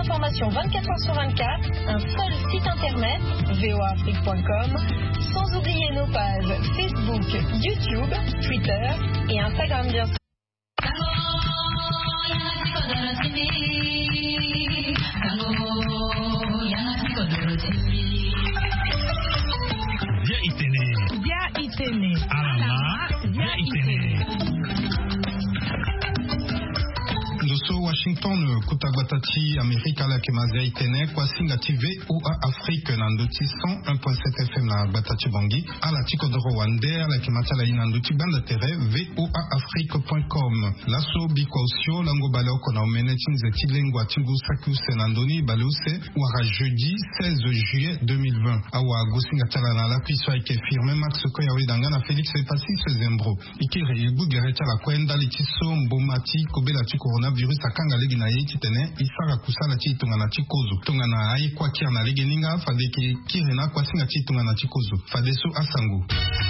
d'information 24 h sur 24, un seul site internet, voaafrique.com, sans oublier nos pages Facebook, YouTube, Twitter et Instagram bien sûr. Via Itene. Alama, via Itene. Ndoso Washington Kutagwatati Amerika la Kemazia Itene kwa singa TV OA Afrique Nandoti 101.7 FM na Batati Bangi ala tiko de Rwanda la Kemata la Inandoti banda tere voaafrique.com laso bikosio lango baleo kona omeneti nzeti lengwa tingu saku senandoni baleuse wara jeudi 16 juillet 2020 awa gosinga tala na la puissance ike firme Max Koyawe dangana Félix Pacis Zembro ikire ibu gereta la kwenda litiso mbomati kobela corona virus akanga legi na yeti tene isara kusala chi tungana chikozo tungana ai kwa kia na legi ninga fadeki kirena kwa singa chi tungana chikozo fadeso asango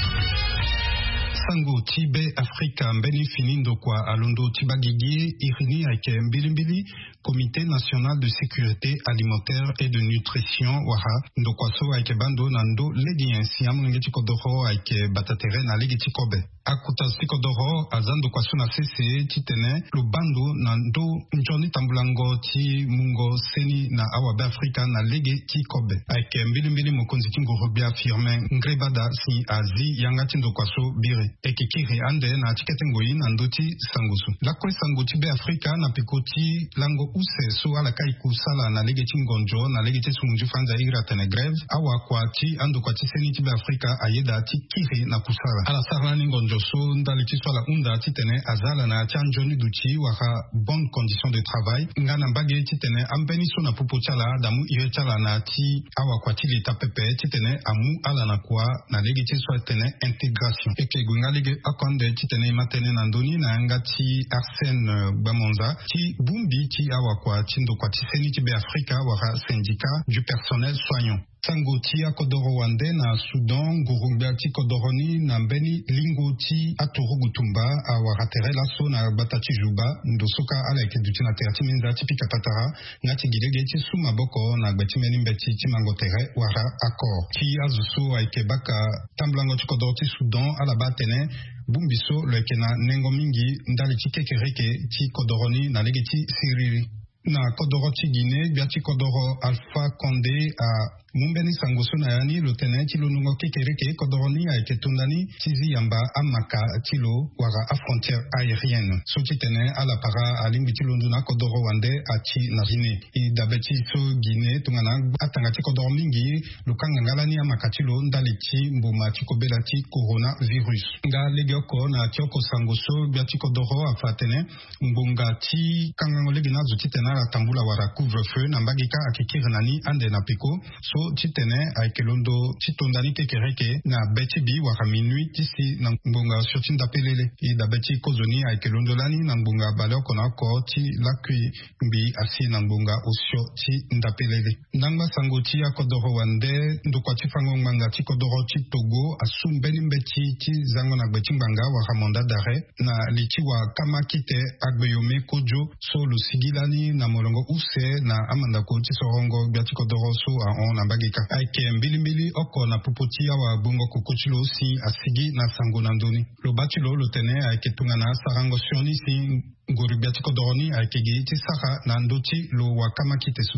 Sango Tibe Afrika mbeni finindo kwa alondo tibagigi irini ake mbilimbili Comité national de sécurité alimentaire et de nutrition waha ndokwaso ake bando nando legi yensi amungeti kodoro ake batatere na legi tikobe akuta stikodoro azando kwaso na CCE titene lubando nando njoni tambulango ti mungo seni na awabe Afrika na legi tikobe ake mbilimbili mokonzi tingo robia firme ngrebada si azi yangati ndokwaso bire ekikiri ande na tiketengoi na ndoti sangusu lakwe sanguti be Afrika na pikoti lango use so ala kai kusala na legeti ngonjo na legeti sumunju fanza ira tene greve awa kwa ti ando kwa tiseni ti be Afrika ayeda ti kiri na kusala ala sarna ni ngonjo so ndali ti swala unda ti tene azala na ti anjoni duti waka bonne condition de travail ngana mbage ti tene ambeni so na popo chala damu ire chala na ti awa kwa ti leta pepe ti tene amu ala na kwa na legeti so tene intégration eke gungalige akonde ti tene matene na ndoni na ngati Arsène Bamonza ti bumbi ti awa kwa tindo kwa tiseni ti be Afrika wara syndicat du personnel soignant sango ti akodoro wande na Sudan gurumba ti kodoroni na mbeni lingo ti atoro gutumba awara tere laso na batati juba ndosoka ala eke duti na terati minza ti pika tatara ngati gilege ti suma boko na gbeti meni mbeti ti mango tere wara accord ti azuso eke baka tamblango ti kodoro ti Sudan ala batene bumbiso leke na nengo mingi ndali ti kekereke ti kodoroni na lege ti siriri na kodoro ti Guinée biati kodoro Alpha Condé a mumbeni sangoso na yani lotene tilo nungo kekereke kodoroni a eketundani tizi yamba amaka tilo wara a frontière aérienne so titene ala para alimbi tilo nduna kodoro wande ati na Guinée i dabeti so Guinée tungana atanga ti kodoro mingi lukanga ngalani amaka tilo ndali ti mbuma ti kobela ti coronavirus nga legeoko na tioko sangoso biati kodoro afatene mbunga ti kangango legi nazo titena la tambula wara couvre-feu na mbagika akikiri nani ande na piko so titene aikelondo titondani kekereke na beti bi wara minuit tisi na mbunga surti ndapelele i da beti kozoni aikelondo lani na mbunga baloko na ko ti lakui mbi asi na mbunga osio ti ndapelele nanga sango ti akodoro wande ndokwa ti fango nganga ti kodoro ti Togo asumbeni mbeti ti zango na gbeti nganga wara monda dare na liti wa kama kite agbeyome kojo so lo sigilani na molongo use na amanda ko ti sorongo biati kodoro so a on na bagika aike mbilimbili oko na pupoti awa bungo kukuchilo si asigi na sango na ndoni lo batilo lo tene aike tunga na sarango sioni si nguru biati kodoroni aike gi ti sara na ndoti lo wakama kitesu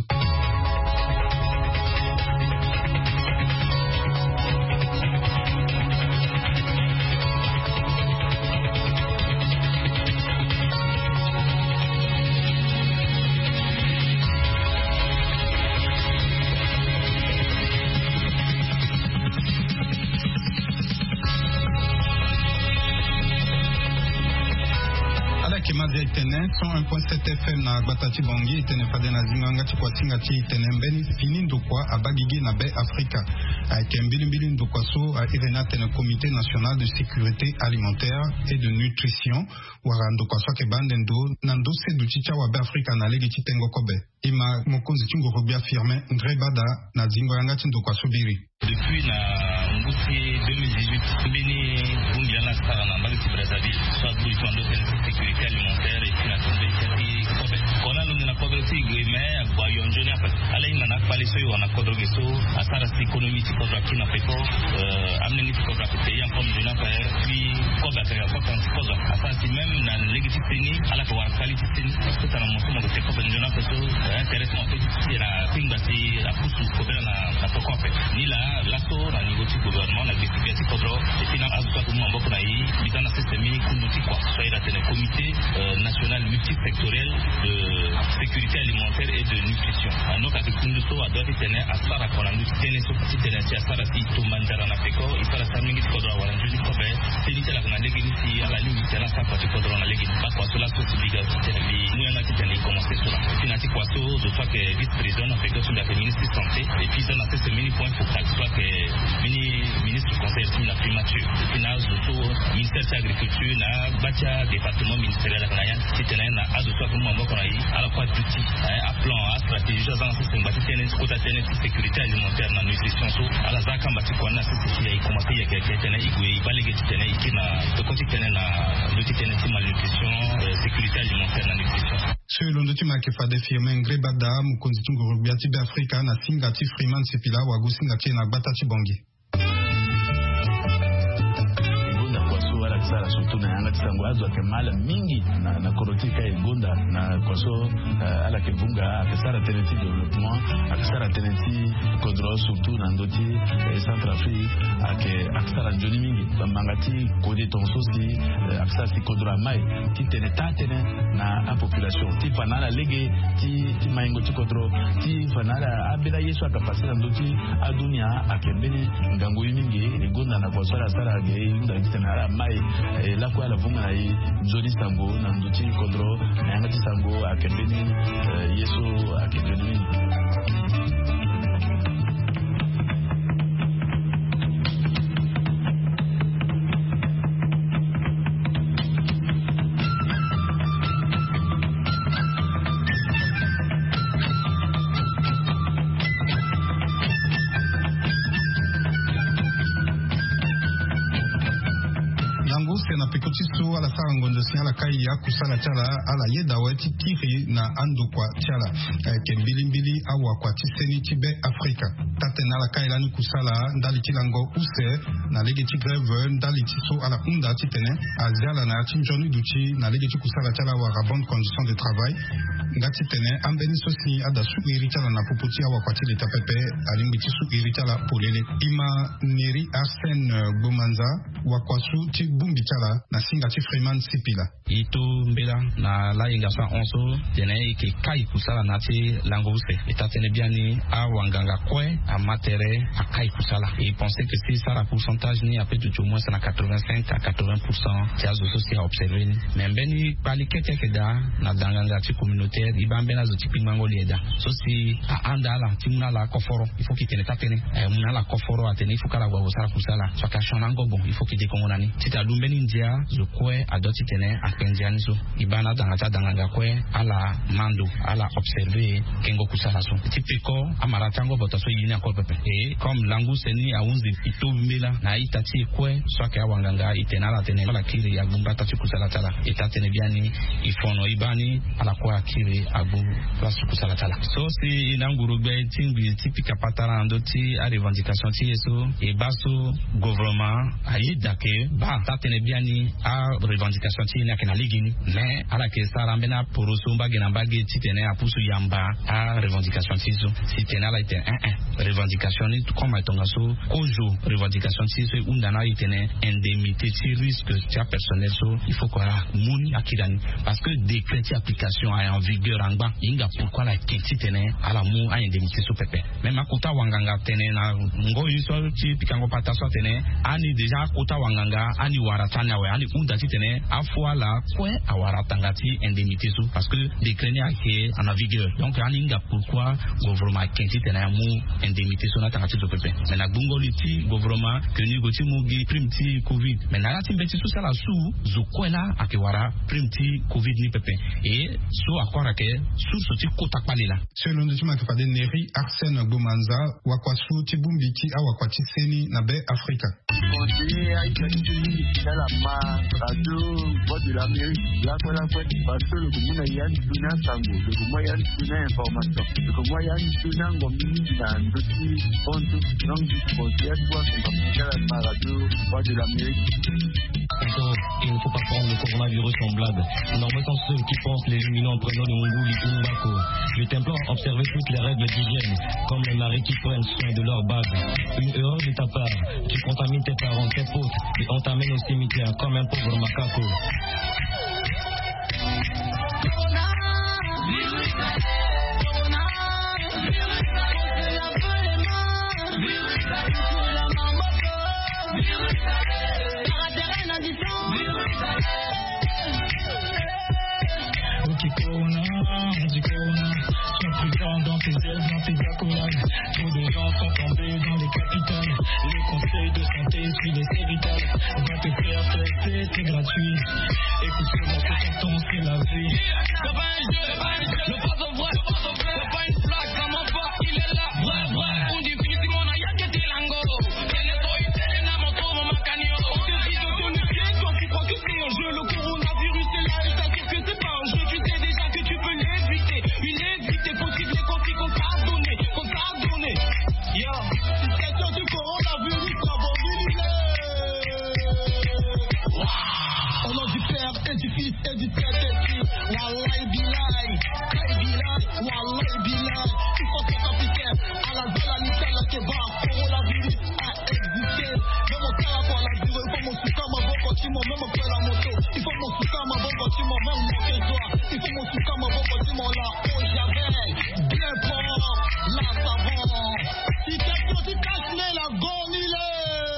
Kemazia itene 101.7 FM na Batati Bangi itene fadena zinganga chikwa singa chi itene mbeni fini ndokwa abagigi na be Afrika aike mbili ndokwa so a irena tene Comité national de sécurité alimentaire et de nutrition wara ndokwa so ke bande ndo na ndose du chicha wa be Afrika na legi chitengo kobe ima mokonzi chingo robia firme ngrebada na zingo yanga ndokwa so biri depuis na mbusi 2018 bini bungi na sara na mbali ti Brazzaville so buli tondo tene sécurité alimentaire et financière kobe kona lundi na kobe si mais wa yonjoni apa ala ina na pale so wana kodroge so asara economy ti kodra kina peko amneni ti kodra pe yan comme jona pa puis kodra ka ko kan kodra asasi même na légitimité ni ala ko war qualité ni tout ça na mo mo ko ko jona pa so intéressant ti la pinga ti la pusu ko bela na to kope ni la so na niveau du gouvernement la décision ti kodro et puis na azuka ko mo ko na yi bizana système ni kundu ti kwa so ira tene comité national multisectoriel de sécurité alimentaire et de nutrition anoka ke kundu so adoti tene asara ko na tene so ti tene ti asara ti to manjara na peko isara samingi ti kodro wala njuli ko be tini tela na legi ni ti ala ni tela sa ko ti kodro na legi ba ko so la so ti biga tene bi mu na ti tene commencer sur la finati kwa so de fois que vice président na peko so la ministre de santé et puis dans ce mini point focal soit que ministre conseil sur la primature final so ministère de l'agriculture na bacha département ministériel na yan ti tene na adu so ko mo ko na yi ala kwa duty a plan a stratégie dans ce système bati tene ko ta tene sécurité alimentaire na nutrition so ala zaka mbati kwa na sisi ya commencer ya ke tene igwe balege ti tene ikina to ko ti tene na duty tene ti malnutrition sécurité alimentaire na nutrition Selon le tema ke fade firme ngrebada mukonzi tunguru biati be Afrika na singati Freeman Sepila wa gusingati na batati bongi sara surtout na yanga tisango azo akemala mingi na korotika egonda na kwaso ala kevunga akesara teneti développement akesara teneti kodro surtout na ndoti Centrafrique akesara njoni mingi bamangati kodi tonso si akesara si kodro mai ti tene tatene na a population ti fanala lege ti maingo ti kodro ti fanala abela yesu akapasira ndoti adunia akembeni ngango mingi egonda na kwaso ala sara ge inda tena mai la kwa la vunga yi nzoni sango na nduti kodro na yanga ti sango akembeni yeso akembeni na pekotiso ala sara ngondo si ala kai ya kusala chala ala yeda wati kiri na ando kwa chala ke mbilimbili awa kwa tiseni tibe Afrika tate na ala kai lani kusala ndali tilango use na lege ti greve ndali tiso ala unda titene aziala na tinjonu duchi na lege ti kusala chala wa bonne condition de travail ngati tene ambeni sosi ada su irichala na popoti awa kwa tile tapepe alimbi ti su irichala polele ima neri Arsène Bomanza wa kwa su ti bumbi chala na singati Freeman Sepila ito mbela na la inga sa onso tene ke kai kusala na ti langose eta tene biani a wanganga kwe a matere a kai kusala et penser que si ça la pourcentage ni après tout au moins c'est na 85 à 80% ti azo sosi a observer mais beni pali keke da na danganga ti communautaire ibambe na zo ti pingango lieda sosi a andala ti muna la koforo il faut qu'il tene tatene muna la koforo atene il faut kala gwa sala kusala so ka shonango bon il faut qu'il décongolani ti ta lumbeni ndia zo kwe adoti tene a kendiani so ibana dangata danganga kwe ala mando ala observer kengo kusala so ti peko amara tango bota so yini akol pepe et comme langu seni a unzi ito mbela na itati kwe so ka wanganga itenala tene la kiri ya gumba tati kusala tala itatene biani ifono ibani ala kwa kiri abu place kusala tala so si inanguru be tingbi tipika patara ndoti a revendication ti yeso e baso gouvernement ayi dake ba tatene biani a revendication ti na kana ligini mais ala ke sara mbena poroso mbagena mbage titene a pusu yamba a revendication ti so si tenala ite revendication ni comme etonga so kojo revendication ti so undana itene indemnité ti risque ti personnel so il faut quoi muni akidani parce que décret ti application est en vigueur angba inga pourquoi la kenti tene ala mu a indemnité so pepe même akuta wanganga tene na ngo yiso ti pikango pata so tene ani déjà akuta wanganga ani waratana we ani unda ti tene afwa la kwe awaratanga ti indemnité so parce que décret ni ake en vigueur donc ani inga pourquoi gouvernement kenti tene mu indemnité so na tanga ti so pepe mais na bungoli ti gouvernement que ni go ti mugi prime ti covid mais na ti mbeti so sala su zo kwela ake wara prime ti covid ni pepe et so akora ke source ti kota palela selon le chima kifade Neri Arsène Bomanza wakwasu tibumbiti awakwati seni na be Afrika continuer à y dans la radio voix de l'Amérique là parce que le commun a yann tuna sango le moyen tuna information le moyen tuna ngomini na ndoti ponto non disposer toi comme la radio voix de l'Amérique. Il ne faut pas prendre le coronavirus en blague. En embêtant ceux qui pensent l'éliminer en prenant le Munguli Umbako. Je t'implore observer toutes les règles d'hygiène, comme les maris qui prennent soin de leur bague. Une erreur de ta part, tu contamines tes parents, tes potes, et on t'amène au cimetière comme un pauvre macaco. On dit Corona, tu as pris le temps dans tes ailes, dans tes accolades. Trop de gens sont tombés dans les capitales. Les conseils de santé, suis-les, c'est vital. Va te faire tester, c'est gratuit. Écoute ce mot, c'est ton, c'est la vie. C'est pas un jeu, le pas au vrai, c'est pas une blague, ça m'en va, il est là, vrai. On dit physiquement, on a y'a que des langos. Télé, toi, il télé, n'a mon tour, mon macanio. On te dit de ton métier, toi qui crois que c'est un jeu. Le coronavirus est là, et t'assure que c'est pas un jeu. Tu sais déjà que tu peux l'éviter. Une éviter possible, les conflits qu'on t'a donné. Yo, c'est question du coronavirus, ça va venir. Au nom du Père et du Fils et du Saint-Esprit. Wallahi bilay, wallahi bilay. Il faut que capitaine, à la zone à la kebab, coronavirus a existé. Même au cas pour la durée, il faut mon soutien, ma bonne continue, même après la moto. Il faut mon soutien, ma bonne continue, même mon territoire. Il faut mon soutien, ma bonne continue, là, au Javel. Bien fort, là, savant. Si quelqu'un se cache, mais la bonne, il est.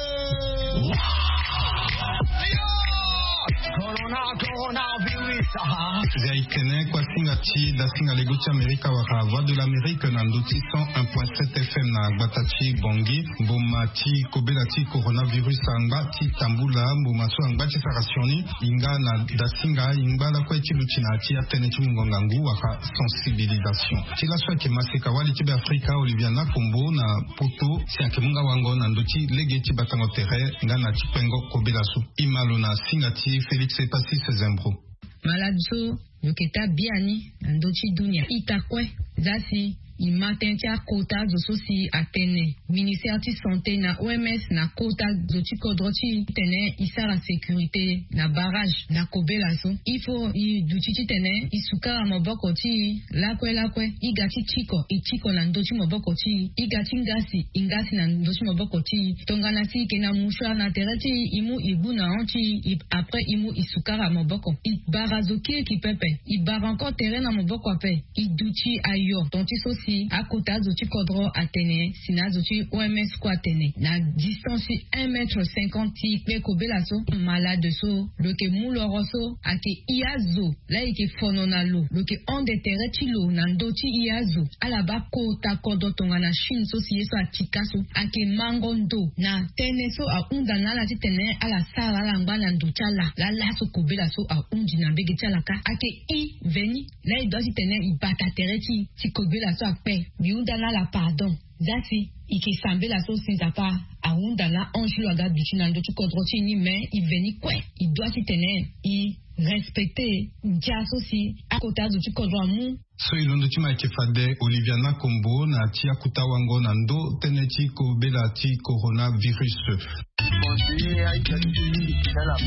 Gaitene kwa singati da singalego Amerika waka voix de l'Amérique nandoti 101.7 FM na Gbatachi Bongi Bomati Kobelati coronavirus angba ti tambula Bomaso angba ti sarasioni inga na da singa inga la kwa ti luchina ti atene ti mungongangu waka sensibilisation ti la swa ke maseka wali ti Afrika Oliviana Kombo na poto si ake munga wango nandoti lege ti batango tere nga na ti pengo Kobelasu imalo na singati Félix Epasi Sezembro Maladzo yoketa biani ndochi dunia itakwe zasi imatentia kota zososi atene ministère ti santé na OMS na kota zoti kodrochi tene isara sécurité na barrage na kobelaso ifo i duchi tene isuka maboko ti lakwe igati chiko na ndochi maboko ti igati ingasi na ndochi maboko ti tongana si kena musha na tereti imu ibuna anti après imu isukara maboko ibarazoki ki pepe ibara encore terrain na maboko pe iduchi ayo tonti sosi akota zoti kodro atene sina zoti OMS ko atene na distance 1,50 m pe kobelaso malade so loke muloroso ake iazo la ike fonona lo loke onde tereti lo na ndoti iazo ala ba kota kodo tonga na Chine so si yeso atikaso ake mangondo na tene so a unda na la tene ala sara la ngana nduchala la laso kobelaso a undi na bege chala ka ake I veni la idosi tene ibata tereti ti kobelaso akpe biundana la pardon zasi ike sambe la so sinzapa aundana anjou aga bichina ndo tu kodrochi ni mais il veni kwe il doit si tener il respecter jaso si akota du kodro mu so ilondo chima kefade Oliviana Kombo na tia kutawango na ndo teneti ko belati coronavirus continuer à y dans la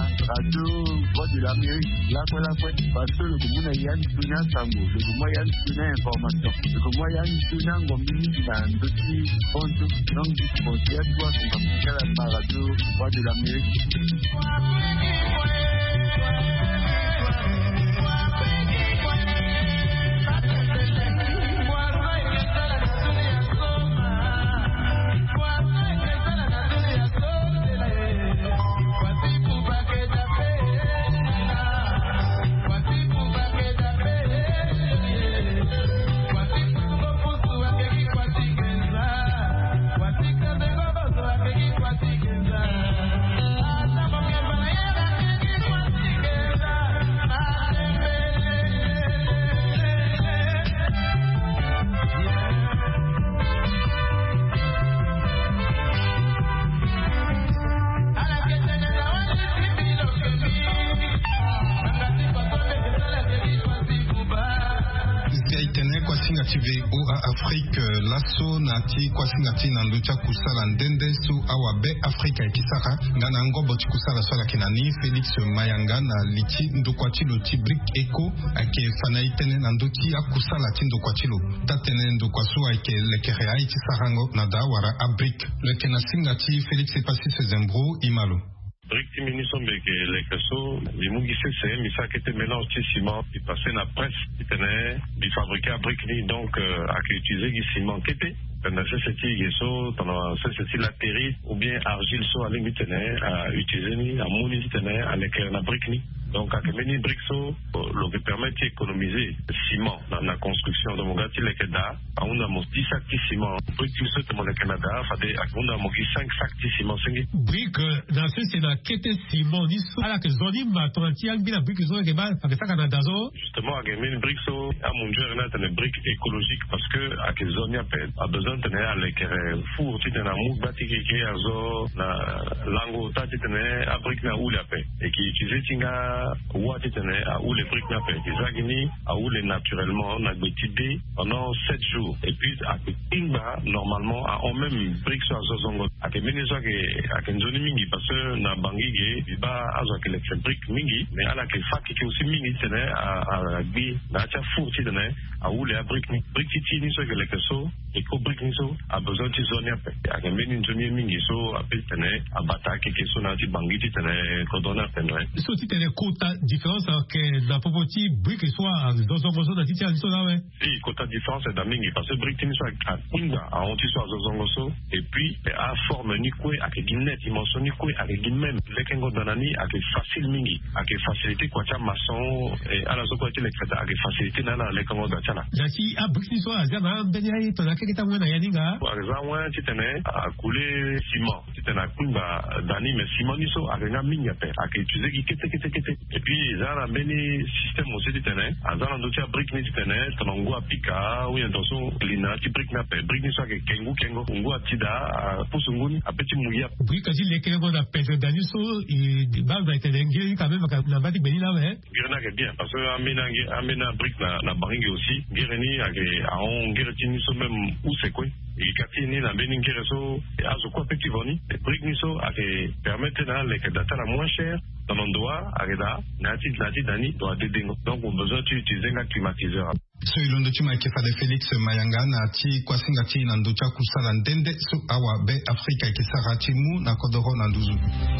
radio voix de l'Amérique là parce que le commun a yann tuna sango le moyen tuna information le moyen tuna ngomini na ndoti ponto non disposer toi comme la radio voix de l'Amérique. kwasingati VO Afrique lasso nati kwasingati nandocha kusala ndende su awabe Afrika ikisaka ngana ngobo kusala swala kinani Felix Mayanga na lichi ndokwachilo tibrik eko ake fanaitene nandoti akusala tindokwachilo tatene ndokwasu ake lekerea ikisarango nadawara abrik lekena singati Felix Epasi Sezembro imalo Brick Timini Sombeke, les casseaux, les mougissés, c'est Missa qui était mélange de ciment, qui passait la presse, qui tenait, qui fabriquait à brick, donc, à qui utilisait du ciment qui était. Pendant ce c'est la terre ou bien argile, soit à l'ingénieur, à utiliser, à mounir, à l'éclair, à brick. Donc, à Kemeni Brixo, ce qui permet d'économiser le ciment dans la construction de mon gâteau, le Canada, on a mon 10 sacs de ciment. Brick, tu sais, mon Canada, on a mon 5 sacs de ciment. Brick, dans ce, c'est la quête ciment, à la que Zoni m'a tranquille, à bien la brique, ils ont des balles, avec ça, Canada. Justement, à Kemeni Brixo, à mon Dieu, on a une brique écologique parce que, à que Zoni a besoin de tenir à l'éclair four, tu tenais à mou, bâti, qui est à zo, la langue, tu tenais à brique, na ou la paix. Et qui utilisait, où les briques n'a pas été agni, où les naturellement on a décidé pendant 7 jours. Et puis à Pingba, normalement, on même briques sur Zozongo. À que Ménézoa, à Kenzoni Mingi, parce que na Bangi, il va à ce briques Mingi, mais à la que Faki qui aussi Mingi, tenait à Gui, n'a pas fourti, tenait à où les briques Titi, soit que les casseaux, et qu'au briques Niso, a besoin de zone à paix. À que Ménézoa Mingi, so, à paix, tenait, à Bata, qui sont à Bangi, tenait, Kodona, tenait. Quota différence que la propriété brique soit dans son besoin d'attirer l'histoire là, ouais. Si, quota différence c'est d'amingi parce que brique soit à Pinga, à Antissoir Zozongoso, et puis à forme ni quoi, à que guinette, dimension ni quoi, à que guinette, les kengo danani, à que facile mingi, à que facilité quoi, tiens, maçon, et à la zokoité les crédits, à que facilité nana, les kengo d'atchala. Yaki, à brique soit, à Zama, Benyai, ton akeke ta mouena yaninga. Par exemple, tu tenais à couler ciment, tu tenais à Pinga, dani, mais ciment ni so, à que mingi à paix, à que tu sais qui et puis, ils ont un système aussi de tenir. Ils ont un dossier à briques de tenir. Ils ont un pika, ou attention, l'ina, qui brique n'a pas. Brique n'est pas que kengo, on a tida, à pousungun, à petit mouilla. Brique, si les kengo n'a pas de daniso, et des balles d'être dengue, quand même, la batte béni là, ouais. Guérena est bien, parce que amena brique la baringue aussi. Guéreni, à on guéretini, même, où c'est quoi? Et Catini, la Beningereso, et Azokwa Petit Voni, et Brigniso, à permettre les data la moins chère, dans l'endroit, à Reda, Nati, Dani, doit dédéngo. Donc, on a besoin d'utiliser un climatiseur. So ilondo chuma ikefale Felix Mayanga na ti kwasingati na ndocha kusala ndende su awa be Afrika ikisara timu na kodoro na nduzu.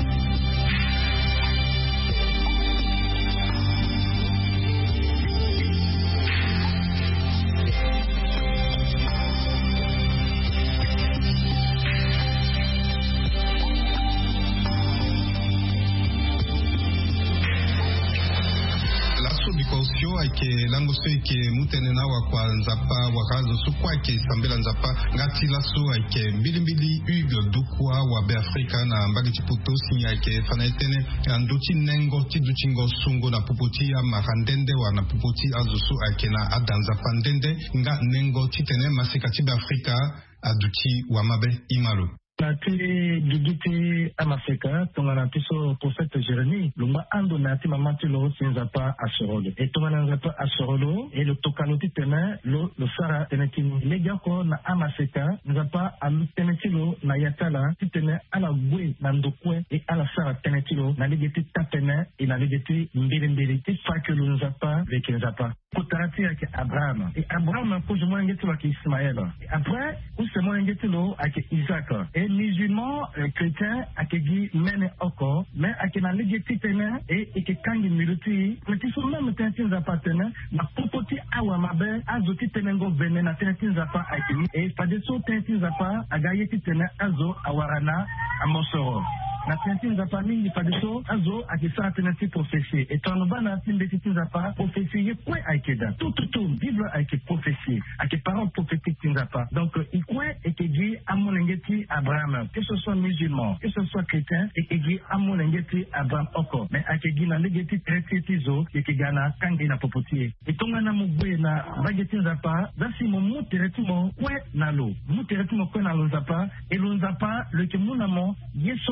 Ke lango so ke mutene na wa kwa nzapa wakazo su kwa ke sambela nzapa ngati laso ke mbilimbili Hugo Dukwa wa be Afrika na mbagi chiputo sinya ke fanaitene nduchi nengo tiduchingo sungo na pupoti ya marandende wa na pupoti azusu ake na adanza pandende nga nengo titene masika tibe Afrika aduchi wa mabe imalo. Nati gigiti amafeka tongana piso prophète Jérémie lumba ando nati mamati lo sinzapa asorolo et tongana nzapa asorolo et le tokanoti tena lo sara tenetini legako na amafeka nzapa alu tenetilo na yatala titene ala gwe na ndokwe et ala sara tenetilo na legeti tapene et na legeti mbiri ti fakelo nzapa veke nzapa kotarati yake Abraham et Abraham pour je ngeti wa Ismaël et après ou c'est moi ngeti lo ake Isaac et musulmans chrétiens akegi mene oko mais akena legeti tena et que kangi miluti mais ti so même tentin zapa tena na popoti awa mabe azoti tenengo vene na tentin zapa akini et padeso tentin zapa agayeti tena azo awarana amosoro na tentin zapa mingi padeso azo akisa tenati prophétie et ton bana timbeti zapa prophétie quoi akeda tout bible ake prophétie ake parole prophétique tinzapa donc ikwe ekegi amonengeti Abraham que ce soit musulman que ce soit chrétien ekegi amonengeti Abraham oko mais akegi na legeti tretizo ekegana kangi na popotie etongana mugwe na bageti nzapa dasi mo muteretimo kwe na lo kwe na lo nzapa et lo nzapa le kemunamo yeso beti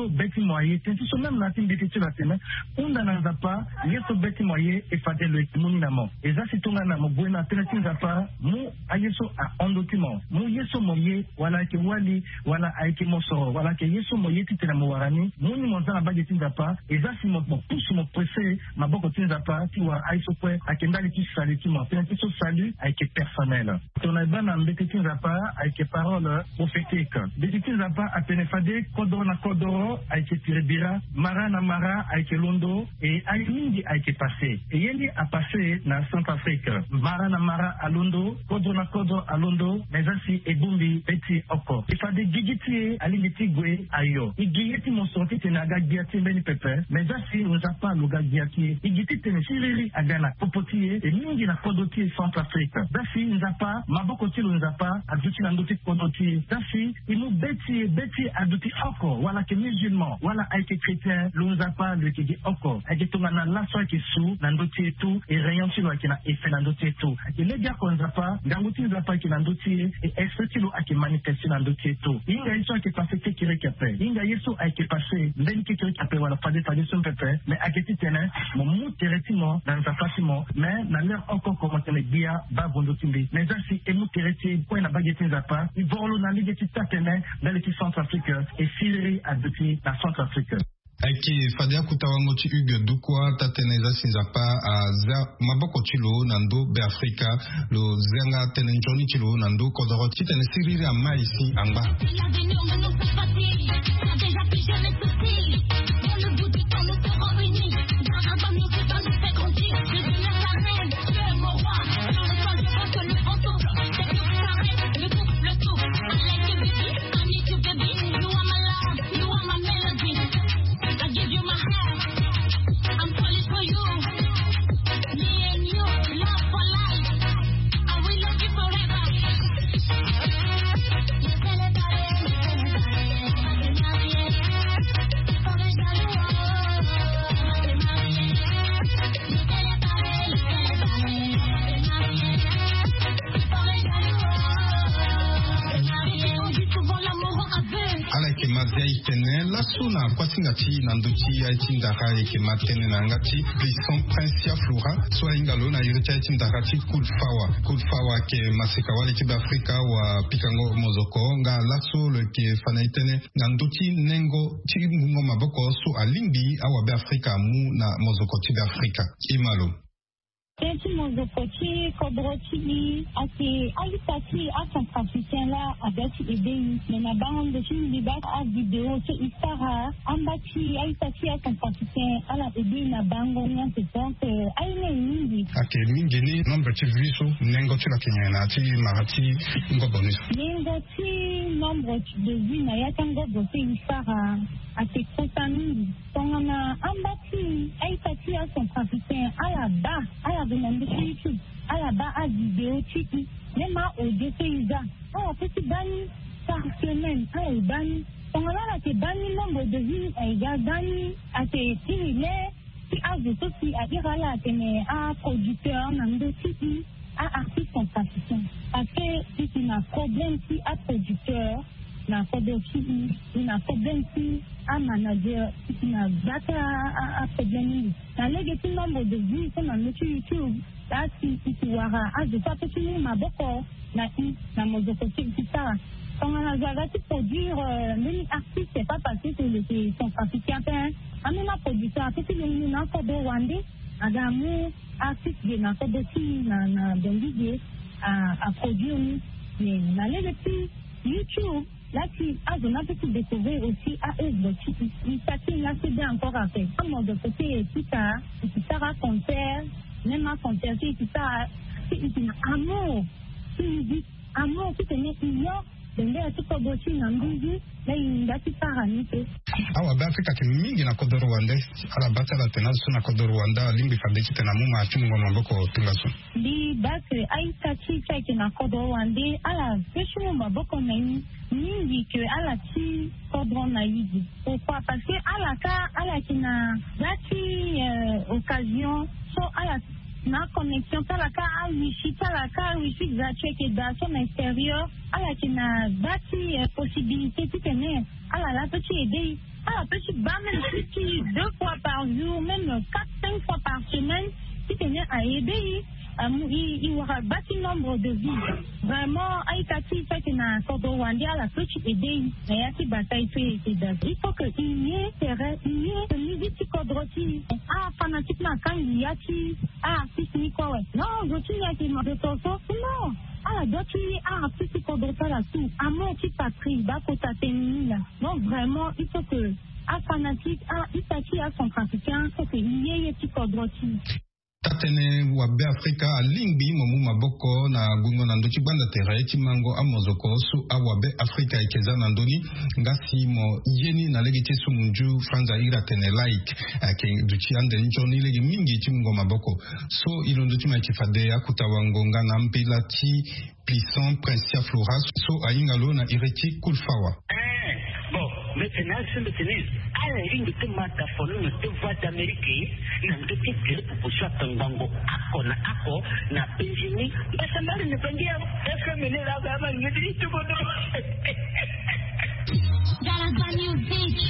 moye tentiso même na timbiti tu la tena unda na nzapa yeso beti moye e fade le muni na mo eza sitonga na mo buena tenati nzapa mu ayeso a ondotimo mu yeso moye wala ke wali wala aike moso wala ke yeso moye titena mo warani muni mo nzana bageti nzapa eza si mo pusu mo presse maboko tinzapa ti wa aiso kwe akendali ti sali ti mo tenati so salut aike personnel tona bana mbeti tinzapa aike parole prophétique beti tinzapa apene fade kodoro na kodoro aike tiribira mara na mara aike londo et aïmingi aike passé et yendi a passé na Centrafrique mara na mara a londo kodoro na kodoro a londo mais ainsi e bumbi beti oko il fade gigiti alimiti gwe ayo igiyeti mo sorti tenaga giati mbeni pepe mais ainsi nous a pas le gagiati igiti tene siriri agana popotier et mingi na kodoti Centrafrique dafi nous a pas maboko tilo nous a pas aduti na ndoti kodoti dafi imu beti aduti oko wala ke musulman wala aike chrétien nous a pas le kigi oko aike tonga na laso aike sou na ndoti etu et rayon tilo aike na efe na ndoti etu aike legia ko nous a pas nganguti nous a pas aike na ndoti et esprit tilo aike manifesti na ndoti etu inga yeso aike passé kekire kepe inga yeso aike passé mbeni kekire kepe wala fade son pepe mais aike titene mo mu teretimo na nzapatimo mais na l'air encore comment tene bia ba bondo timbi mais ainsi emu tereti ko na bageti nzapa ivolo na ligeti tatene dans le Centrafrique et Syrie à depuis la Centrafrique. Aiki fadia kutawango chi uge dukwa tateneza sinzapa za maboko chilo nando be Afrika lo zenga tenenjoni chilo nando kodoro titene siriri ama ici anga. Suna kwasingati nanduti ya itindaka yake matene na ngati Plisson Princia Flora so ingalo na yurita itindaka ti kulfawa ke masika wale ki Afrika wa pikango mozoko nga laso le ke fanaitene nanduti nengo ti ngungo maboko so alimbi awa be Afrika mu na mozoko ti Afrika imalo Tenti mozokoti kodroti ati alitati atantrafisien la abeti ebei mena bangon de chini bak a video so isara ambati alitati atantrafisien ala ebei na bango nyante donc aine mingi ake mingi ni nombre ti viso nengo ti la kenyana ti marati ngobonus nengo ti nombre de vie na yatango bote isara ati kotani tongana ambati alitati atantrafisien ala ba ala demande sur YouTube à la bas à vidéo tiki même à audio paysa à petit bani par semaine à bani on a là que bani nombre de vues à bani à te il qui a des aussi à dire à la télé à producteur nando tiki à artiste en praticien parce que si tu as problème si à producteur na problème si na problème si à manager si tu as data à problème na le nombre de vues sur notre YouTube là si tu wara à de ça petit maboko na mozoko ti ça quand on a déjà produire même artiste c'est pas passé sur le son praticien hein même producteur petit le na ko do wande adamu artiste de na ko do ti na bendige à produire mais na le petit YouTube là, tu as pu découvrir aussi à eux, il s'attire là, c'est bien encore à faire. Comme de côté, tout ça raconter, même à compter, tout ça, c'est amour. Tu dis amour, tu te mets ignore, donc tu peux bosser dans le vie, là, il a tout ça ramené. Awa Afrika kimingi na kodo Rwanda, ala bata la tenazo na kodo Rwanda, limbi fadeki tena muma achungo maboko tungaso. Li bate aita chicha kina kodo Rwanda, ala peshu maboko na mingi que ala ti kodo na yidi. Pourquoi? Parce que ala kina dati occasion, so ala na connexion talaka wifi za cheke da son extérieur ala kina dati possibilité ti tene ala la petit aider à la petite barre, même si 2 fois par jour, même 4-5 fois par semaine, qui tenait à aider, il aura bâti nombre de vies. Vraiment, Aïkati, ça qui n'a pas de Rwanda, la petite aider, mais il y a qui bataille fait. Il faut qu'il y ait de musique Kodroti. Ah, fanatiquement, quand il y a qui, si c'est quoi, ouais. Non, je suis qui m'a de ton non. D'autres, si Kodroti là-dessus. À mon petit patrie, Bakota Témini, donc vraiment, il faut que, fanatique, Itaki a son trafiquant, il faut qu'il y ait petit Kodroti. Tatene wabe Afrika alingbi momu maboko na gungo na ndochi banda tere chimango amozoko su awabe Afrika ikeza na ndoni ngasi mo yeni na legi chesu munju franza ira tene like ke duchi ande njoni legi mingi chimungo maboko so ilondo chima chifade akutawango ngana mpila chi puissant Prince Flora so aingalo na ireti kulfawa. Bon, maintenant, je me tenais à la ligne de Matafono, de voix d'Amérique, n'a de titre pour choisir ton bango, ako, n'a péjini, bah ça m'a ne pas dire, est-ce que mener la gamme, ne dit tout bon. Dans la musique.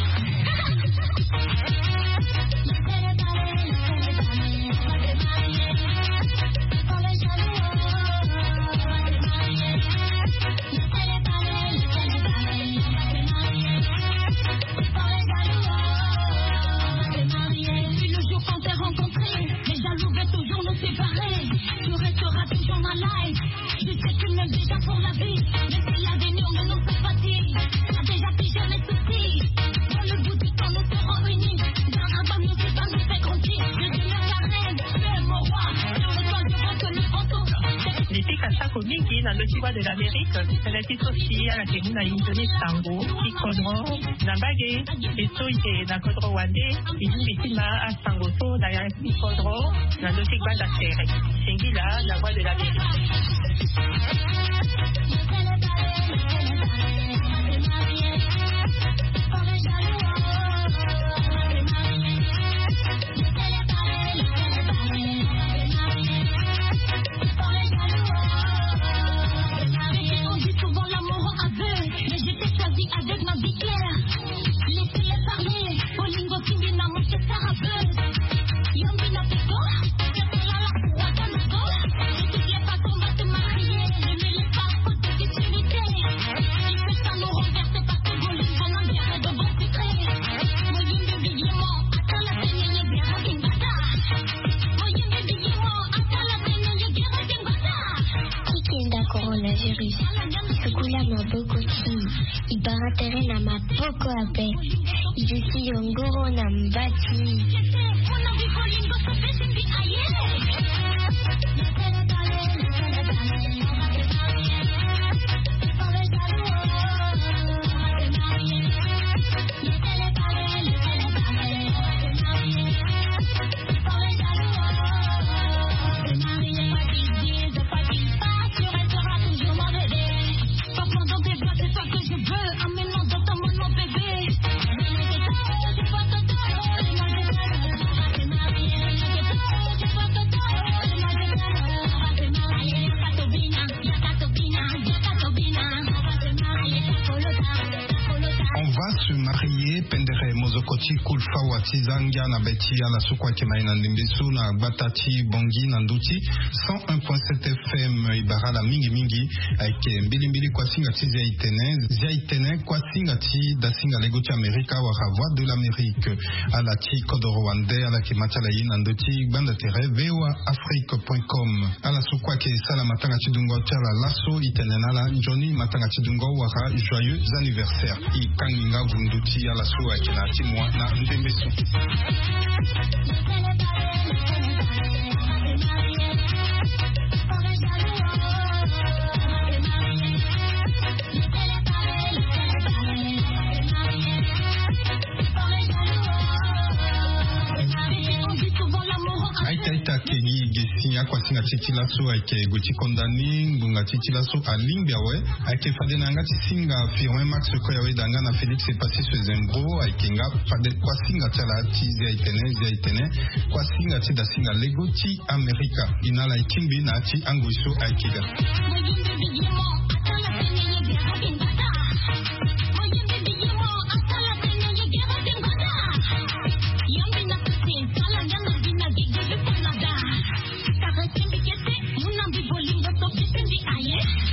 Dans le Tiwa de l'Amérique, elle est associée à la Kémouna Indonée Sango, qui Kodro, Nambagé, et Soïté, dans Kodro Wande, et Jitima à Sangoto, d'ailleurs, qui Kodro, dans le Tiwa d'Affaires. Sengila, la voix de l'Amérique. Avec ma vie claire, laissez-les parler. Olingo Kimbi na mon sarabeux. Yambi na peko, la wakanago. De toutes les façons, va te marier. Ne me laisse pas faute de difficulté. Il fait ça nous renverser parce que Olingo n'en dirait de bon secret. Moyimbe bigimo, attends la peine, y'a bien rocking bata. Moyimbe bigimo, attends la peine, y'a bien rocking bata. Kikinda coronavirus. Sukula maboko ti. Ibaratere na mapoko ape. Ijusi yongoro na mbati. Mozokoti kulfawa tizanga na beti ala sukwa kemaina ndimbesu na batati bongi na nduti 101.7 FM ibarala mingi aike mbili kwa singa tizi itene kwa singa ti da singa legoti Amerika wa voix de l'Amérique ala ti kodo Rwanda ala ki matala ina nduti banda tere vewa afrique.com ala sukwa ke sala matanga tidungo tala lasso itene nala Johnny matanga tidungo waka joyeux anniversaire ikanginga vunduti ala suwa kina timwa na ndembesu. Aita kengi gesi akwa singa titilaso ake guti kondani ngunga titilaso alimbiawe ake fadena ngati singa firme max ko yawe danga na Felix et passé ce zembro ake nga fade kwa singa tala ti zaitene kwa singa ti da singa legoti Amerika inala ikimbi na ti anguiso aikiga.